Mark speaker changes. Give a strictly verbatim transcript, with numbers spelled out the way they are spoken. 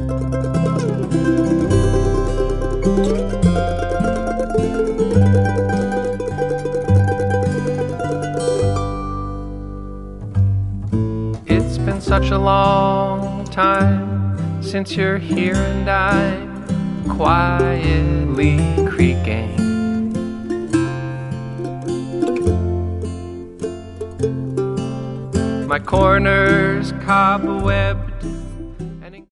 Speaker 1: It's been such a long time since you're here and I'm quietly creaking. My corner's cobweb